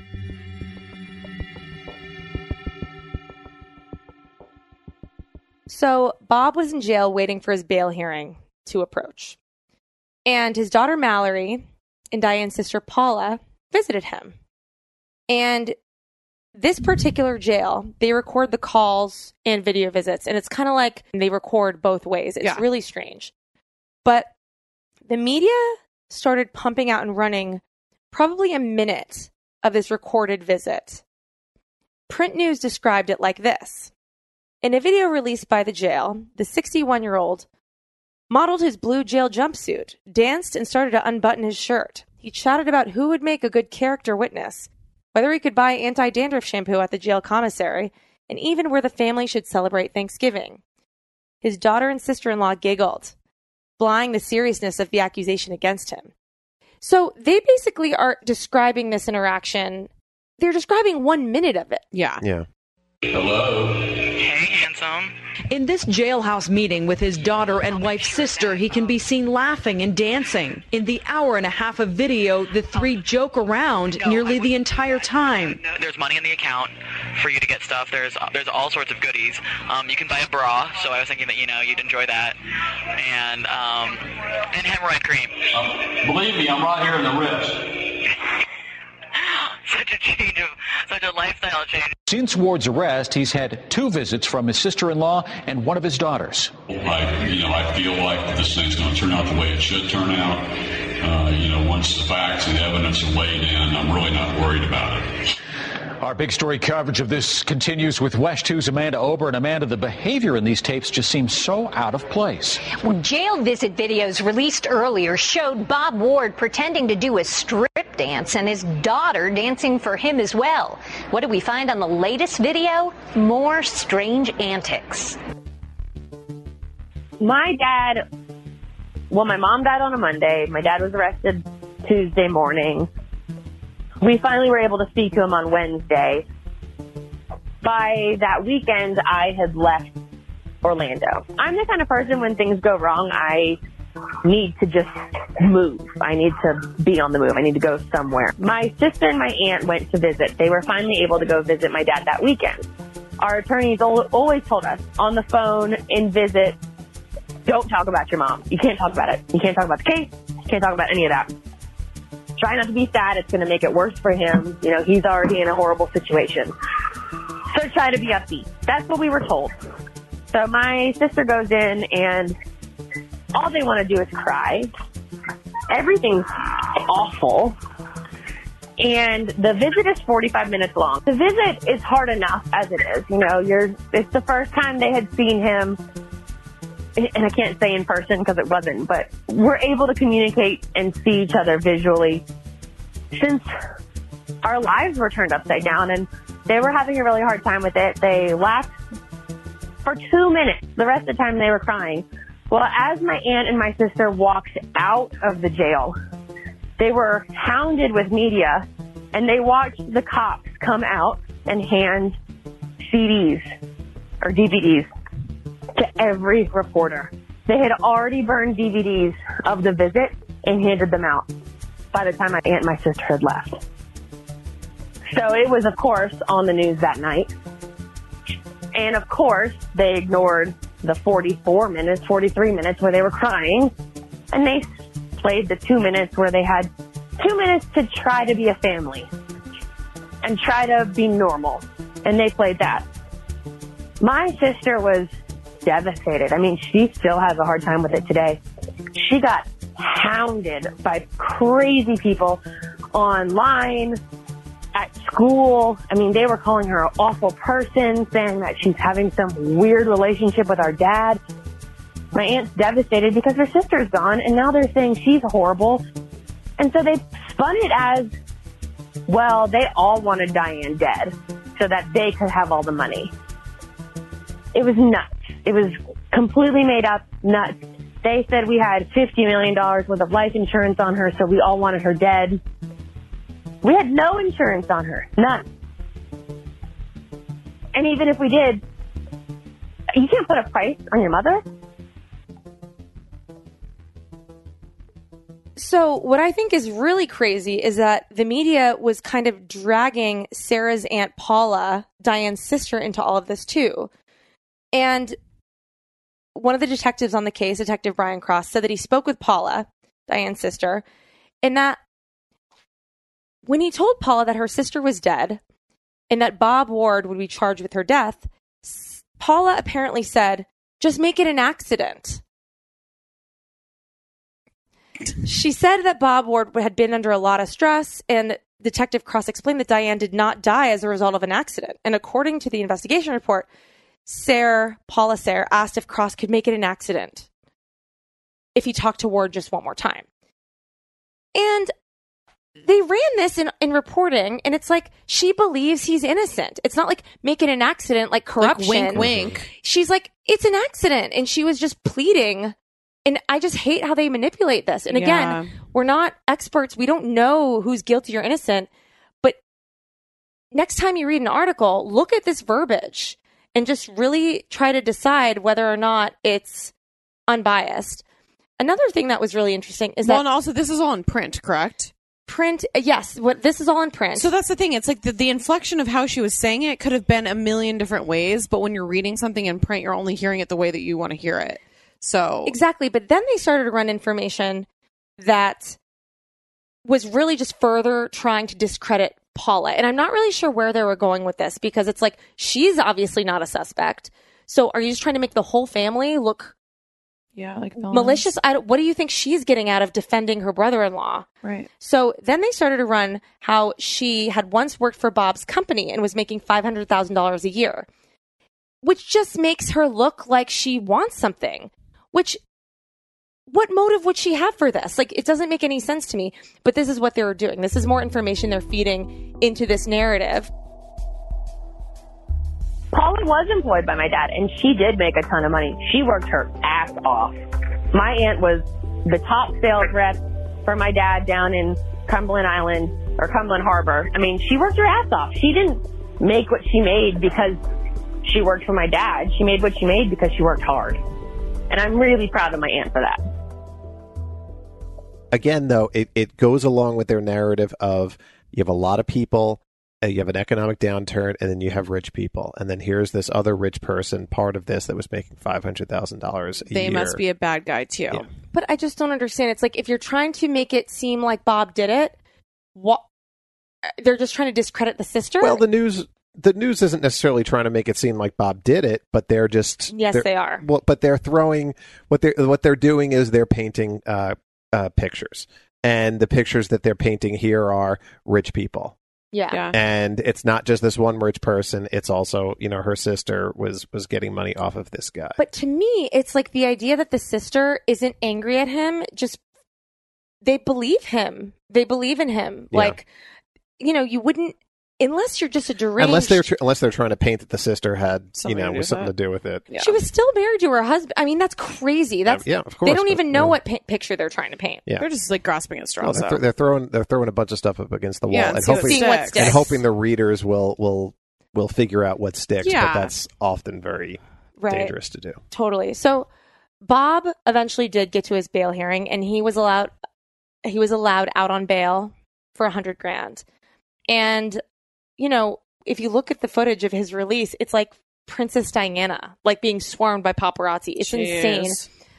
So Bob was in jail waiting for his bail hearing to approach. And his daughter Mallory and Diane's sister Paula visited him. And this particular jail, they record the calls and video visits. And it's kind of like they record both ways. It's really strange. But the media started pumping out and running probably a minute of this recorded visit. Print News described it like this. In a video released by the jail, the 61-year-old modeled his blue jail jumpsuit, danced, and started to unbutton his shirt. He chatted about who would make a good character witness, whether he could buy anti-dandruff shampoo at the jail commissary, and even where the family should celebrate Thanksgiving. His daughter and sister-in-law giggled, belying the seriousness of the accusation against him. So they basically are describing this interaction. They're describing 1 minute of it. Yeah. Yeah. Hello. Hey, handsome. In this jailhouse meeting with his daughter and wife's sister, he can be seen laughing and dancing. In the hour and a half of video, the three joke around nearly the entire time. There's money in the account for you to get stuff. There's all sorts of goodies. You can buy a bra, so I was thinking that, you'd enjoy that. And hemorrhoid cream. Believe me, I'm right here in the wrist. Such a lifestyle change. Since Ward's arrest, he's had 2 visits from his sister-in-law and one of his daughters. I feel like this thing's going to turn out the way it should turn out. Once the facts and evidence are laid in, I'm really not worried about it. Our big story coverage of this continues with West 2's Amanda Ober. And Amanda, the behavior in these tapes just seems so out of place. Well, jail visit videos released earlier showed Bob Ward pretending to do a strip dance and his daughter dancing for him as well. What did we find on the latest video? More strange antics. My mom died on a Monday. My dad was arrested Tuesday morning. We finally were able to speak to him on Wednesday. By that weekend, I had left Orlando. I'm the kind of person, when things go wrong, I need to just move. I need to be on the move. I need to go somewhere. My sister and my aunt went to visit. They were finally able to go visit my dad that weekend. Our attorneys always told us on the phone, in visit, don't talk about your mom. You can't talk about it. You can't talk about the case. You can't talk about any of that. Try not to be sad. It's going to make it worse for him. He's already in a horrible situation. So try to be upbeat. That's what we were told. So my sister goes in and all they want to do is cry. Everything's awful. And the visit is 45 minutes long. The visit is hard enough as it is. It's the first time they had seen him. And I can't say in person because it wasn't, but we're able to communicate and see each other visually since our lives were turned upside down, and they were having a really hard time with it. They laughed for 2 minutes. The rest of the time they were crying. Well, as my aunt and my sister walked out of the jail, they were hounded with media, and they watched the cops come out and hand CDs or DVDs to every reporter. They had already burned DVDs of the visit and handed them out by the time my aunt and my sister had left. So it was, of course, on the news that night. And, of course, they ignored the 43 minutes where they were crying. And they played the 2 minutes where they had 2 minutes to try to be a family and try to be normal. And they played that. My sister was devastated. She still has a hard time with it today. She got hounded by crazy people online, at school. They were calling her an awful person, saying that she's having some weird relationship with our dad. My aunt's devastated because her sister's gone, and now they're saying she's horrible. And so they spun it as, well, they all wanted Diane dead so that they could have all the money. It was nuts. It was completely made up, nuts. They said we had $50 million worth of life insurance on her, so we all wanted her dead. We had no insurance on her. None. And even if we did, you can't put a price on your mother. So what I think is really crazy is that the media was kind of dragging Sarah's Aunt Paula, Diane's sister, into all of this too. And one of the detectives on the case, Detective Brian Cross, said that he spoke with Paula, Diane's sister, and that when he told Paula that her sister was dead and that Bob Ward would be charged with her death, Paula apparently said, just make it an accident. She said that Bob Ward had been under a lot of stress, and Detective Cross explained that Diane did not die as a result of an accident. And according to the investigation report, Paula Sayre asked if Cross could make it an accident if he talked to Ward just one more time. And they ran this in reporting, and it's like she believes he's innocent. It's not like make it an accident, like corruption. Like wink, wink. She's like, it's an accident. And she was just pleading And I just hate how they manipulate this. And again, we're not experts. We don't know who's guilty or innocent. But next time you read an article, look at this verbiage and just really try to decide whether or not it's unbiased. Another thing that was really interesting is that... and also this is all in print, correct? Print, yes. This is all in print. So that's the thing. It's like the inflection of how she was saying it could have been a million different ways, but when you're reading something in print, you're only hearing it the way that you want to hear it. So exactly. But then they started to run information that was really just further trying to discredit Paula. And I'm not really sure where they were going with this, because it's like, she's obviously not a suspect. So are you just trying to make the whole family look malicious? What do you think she's getting out of defending her brother-in-law? Right. So then they started to run how she had once worked for Bob's company and was making $500,000 a year, which just makes her look like she wants something. What motive would she have for this? Like, it doesn't make any sense to me. But this is what they were doing. This is more information they're feeding into this narrative. Paula was employed by my dad, and she did make a ton of money. She worked her ass off. My aunt was the top sales rep for my dad down in Cumberland Island or Cumberland Harbor. I mean, she worked her ass off. She didn't make what she made because she worked for my dad. She made what she made because she worked hard. And I'm really proud of my aunt for that. Again, though, it goes along with their narrative of you have a lot of people, you have an economic downturn, and then you have rich people. And then here's this other rich person, part of this, that was making $500,000 a year. They must be a bad guy, too. Yeah. But I just don't understand. It's like, if you're trying to make it seem like Bob did it, what? They're just trying to discredit the sister? Well, the news isn't necessarily trying to make it seem like Bob did it, but they're just... Yes, they are. Well, but they're throwing... What they're doing is they're painting pictures. And the pictures that they're painting here are rich people. Yeah. And it's not just this one rich person. It's also, her sister was getting money off of this guy. But to me, it's like the idea that the sister isn't angry at him. Just, they believe him. They believe in him. Yeah. Like, you wouldn't, unless you're just a deranged... Unless they're trying to paint that the sister had, something to do with it. Yeah. She was still married to her husband. I mean, that's crazy. That's of course. They don't even know what picture they're trying to paint. Yeah. They're just like grasping at straws. Well, they're throwing a bunch of stuff up against the wall and hoping the readers will figure out what sticks. Yeah. But that's often very dangerous to do. Totally. So Bob eventually did get to his bail hearing, and he was allowed out on bail for $100,000. And if you look at the footage of his release, it's like Princess Diana, like being swarmed by paparazzi. It's insane.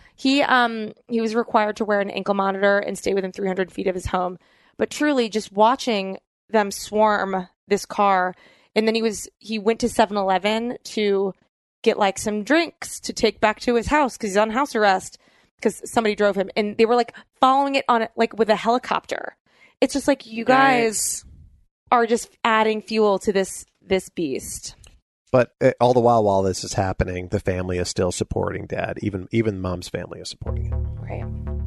He was required to wear an ankle monitor and stay within 300 feet of his home. But truly, just watching them swarm this car, and then he went to 7-Eleven to get like some drinks to take back to his house because he's on house arrest because somebody drove him, and they were like following it on like with a helicopter. It's just like, you guys are just adding fuel to this beast. But all the while this is happening, the family is still supporting Dad. Even Mom's family is supporting him. Right.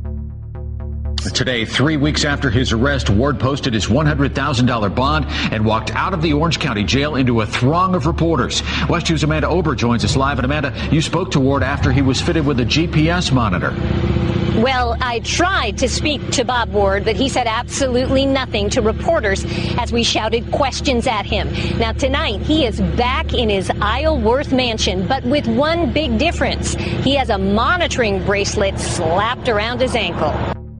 Today, 3 weeks after his arrest, Ward posted his $100,000 bond and walked out of the Orange County Jail into a throng of reporters. West 2's Amanda Ober joins us live. And Amanda, you spoke to Ward after he was fitted with a GPS monitor. Well, I tried to speak to Bob Ward, but he said absolutely nothing to reporters as we shouted questions at him. Now, tonight, he is back in his Isleworth mansion, but with one big difference. He has a monitoring bracelet slapped around his ankle.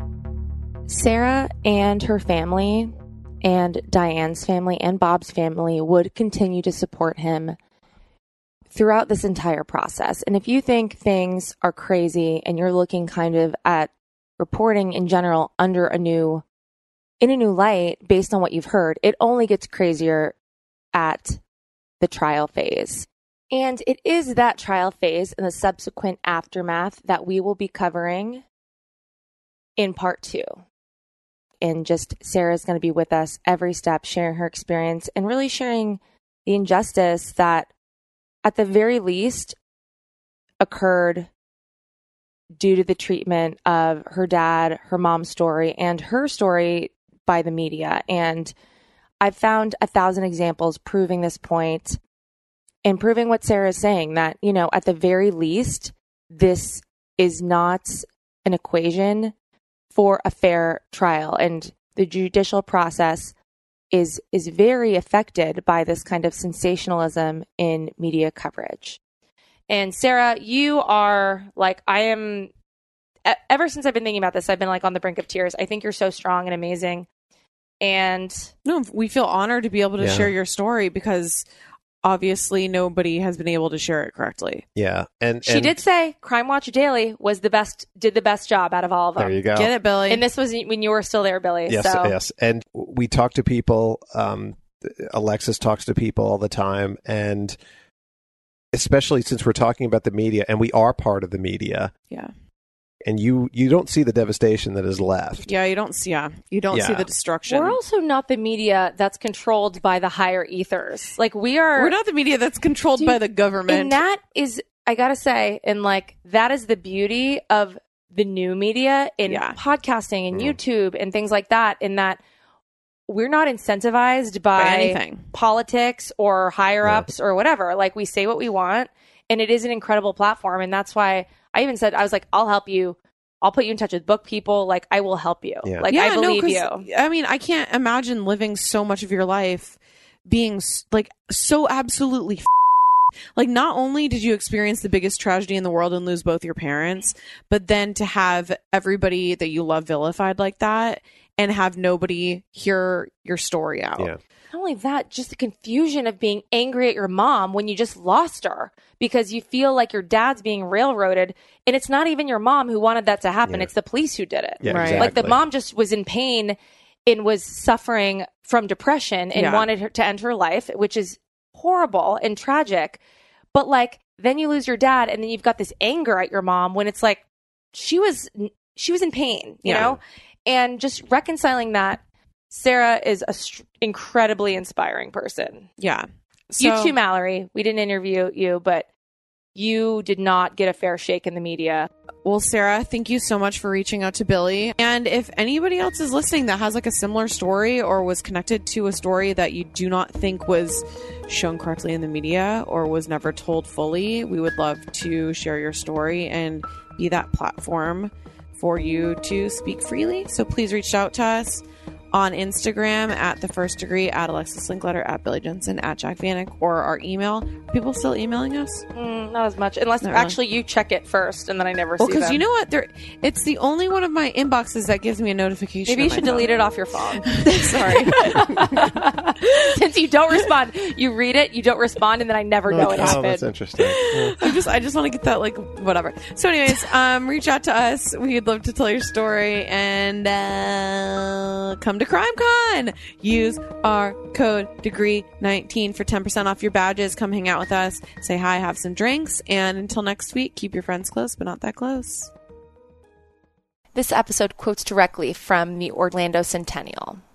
Sarah and her family and Diane's family and Bob's family would continue to support him throughout this entire process. And if you think things are crazy and you're looking kind of at reporting in general in a new light based on what you've heard, it only gets crazier at the trial phase. And it is that trial phase and the subsequent aftermath that we will be covering in part 2. And just Sarah's going to be with us every step, sharing her experience and really sharing the injustice that at the very least occurred due to the treatment of her dad, her mom's story, and her story by the media. And I've found 1,000 examples proving this point and proving what Sarah is saying, that, at the very least, this is not an equation for a fair trial. And the judicial process is very affected by this kind of sensationalism in media coverage. And Sarah, you are like, ever since I've been thinking about this, I've been like on the brink of tears. I think you're so strong and amazing. And no, we feel honored to be able to share your story because obviously nobody has been able to share it correctly. Yeah. And she did say Crime Watch Daily did the best job out of all of them. There you go. Get it, Billy. And this was when you were still there, Billy. Yes, so. yes. And we talk to people. Alexis talks to people all the time. And especially since we're talking about the media and we are part of the media. Yeah. And you don't see the devastation that is left. Yeah, you don't see the destruction. We're also not the media that's controlled by the higher ethers. Like we're not the media that's controlled by the government. And that is, I gotta say, and like that is the beauty of the new media in podcasting and YouTube and things like that, in that we're not incentivized by anything, politics or higher ups or whatever. Like we say what we want, and it is an incredible platform. And that's why I even said, I was like, I'll help you. I'll put you in touch with book people. Like, I will help you. Yeah. Like, I believe you. I mean, I can't imagine living so much of your life being like so absolutely like, not only did you experience the biggest tragedy in the world and lose both your parents, but then to have everybody that you love vilified like that and have nobody hear your story out. Yeah. Not only that, just the confusion of being angry at your mom when you just lost her because you feel like your dad's being railroaded, and it's not even your mom who wanted that to happen. Yeah. It's the police who did it. Yeah, right. Exactly. Like the mom just was in pain and was suffering from depression and wanted her to end her life, which is horrible and tragic. But like, then you lose your dad, and then you've got this anger at your mom when it's like, she was in pain, you know? And just reconciling that. Sarah is an incredibly inspiring person. Yeah. So, you too, Mallory. We didn't interview you, but you did not get a fair shake in the media. Well, Sarah, thank you so much for reaching out to Billy. And if anybody else is listening that has like a similar story or was connected to a story that you do not think was shown correctly in the media or was never told fully, we would love to share your story and be that platform for you to speak freely. So please reach out to us on Instagram at The First Degree, at Alexis Linkletter, at Billy Jensen, at Jack Vanek, or our email. Are people still emailing us? Not as much, unless actually you check it first, and then I never see them. Because you know what? It's the only one of my inboxes that gives me a notification. Maybe you should delete it off your phone. Sorry. Since you don't respond, you read it, you don't respond, and then I never know it happened. That's interesting. Yeah. I just want to get that, like, whatever. So anyways, reach out to us. We'd love to tell your story, and come to CrimeCon. Use our code DEGREE19 for 10% off your badges. Come hang out with us. Say hi, have some drinks, and until next week, keep your friends close, but not that close. This episode quotes directly from the Orlando Centennial.